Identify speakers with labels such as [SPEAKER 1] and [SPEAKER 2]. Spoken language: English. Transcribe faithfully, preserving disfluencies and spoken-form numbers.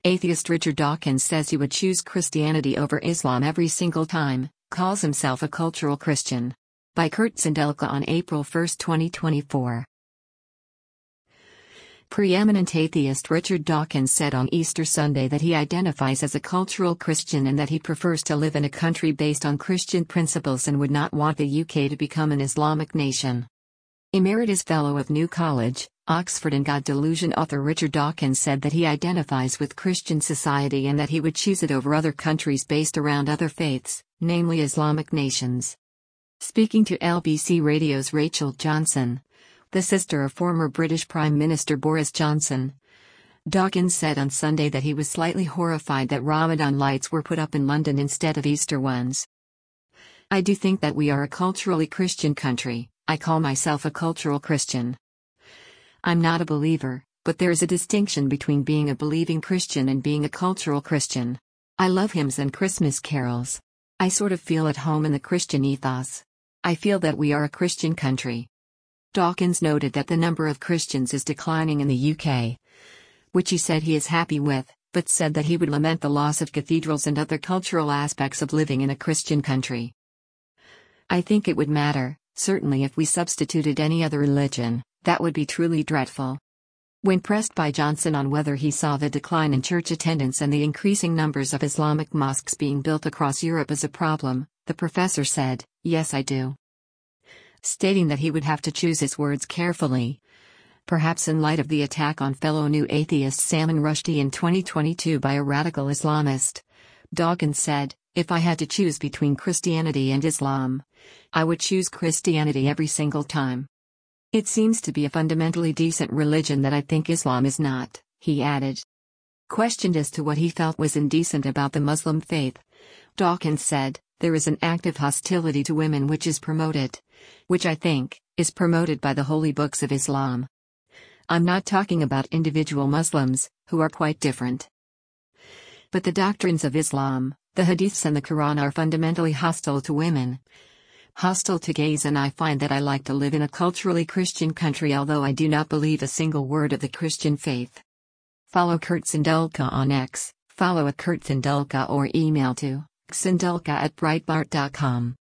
[SPEAKER 1] Atheist Richard Dawkins says he would choose Christianity over Islam every single time, calls himself a cultural Christian. By Kurt Sindelka on April first, twenty twenty-four. Preeminent atheist Richard Dawkins said on Easter Sunday that he identifies as a cultural Christian and that he prefers to live in a country based on Christian principles and would not want the U K to become an Islamic nation. Emeritus Fellow of New College, Oxford and God Delusion author Richard Dawkins said that he identifies with Christian society and that he would choose it over other countries based around other faiths, namely Islamic nations. Speaking to L B C Radio's Rachel Johnson, the sister of former British Prime Minister Boris Johnson, Dawkins said on Sunday that he was slightly horrified that Ramadan lights were put up in London instead of Easter ones. "I do think that we are a culturally Christian country. I call myself a cultural Christian. I'm not a believer, but there is a distinction between being a believing Christian and being a cultural Christian. I love hymns and Christmas carols. I sort of feel at home in the Christian ethos. I feel that we are a Christian country." Dawkins noted that the number of Christians is declining in the U K, which he said he is happy with, but said that he would lament the loss of cathedrals and other cultural aspects of living in a Christian country. "I think it would matter. Certainly if we substituted any other religion, that would be truly dreadful." When pressed by Johnson on whether he saw the decline in church attendance and the increasing numbers of Islamic mosques being built across Europe as a problem, the professor said, "Yes, I do." Stating that he would have to choose his words carefully, perhaps in light of the attack on fellow New Atheist Salman Rushdie in twenty twenty-two by a radical Islamist, Dawkins said, "If I had to choose between Christianity and Islam, I would choose Christianity every single time. It seems to be a fundamentally decent religion that I think Islam is not," he added. Questioned as to what he felt was indecent about the Muslim faith, Dawkins said, "There is an active hostility to women which is promoted, which I think, is promoted by the holy books of Islam. I'm not talking about individual Muslims, who are quite different. But the doctrines of Islam, the Hadiths and the Quran are fundamentally hostile to women, hostile to gays, and I find that I like to live in a culturally Christian country although I do not believe a single word of the Christian faith." Follow Kurt Sindelka on X, follow at Kurt Sindelka or email to sindelka at breitbart dot com.